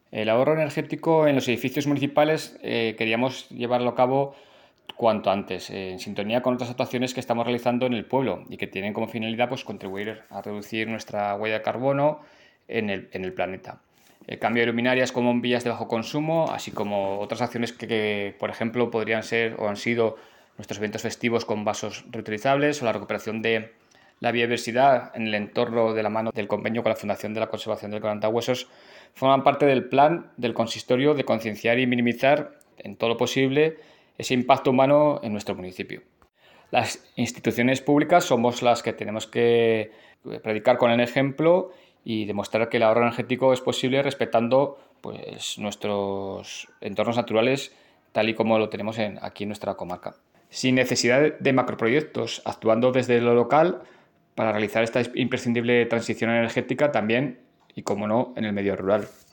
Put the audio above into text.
El ahorro energético en los edificios municipales queríamos llevarlo a cabo cuanto antes, en sintonía con otras actuaciones que estamos realizando en el pueblo y que tienen como finalidad pues, contribuir a reducir nuestra huella de carbono en el planeta. El cambio de luminarias con bombillas de bajo consumo, así como otras acciones que, por ejemplo, podrían ser o han sido nuestros eventos festivos con vasos reutilizables o la recuperación de la biodiversidad en el entorno de la mano del convenio con la Fundación de la Conservación del Carantahuesos, forman parte del plan del consistorio de concienciar y minimizar en todo lo posible ese impacto humano en nuestro municipio. Las instituciones públicas somos las que tenemos que predicar con el ejemplo y demostrar que el ahorro energético es posible respetando pues, nuestros entornos naturales tal y como lo tenemos aquí en nuestra comarca. Sin necesidad de macroproyectos, actuando desde lo local para realizar esta imprescindible transición energética también y, como no, en el medio rural.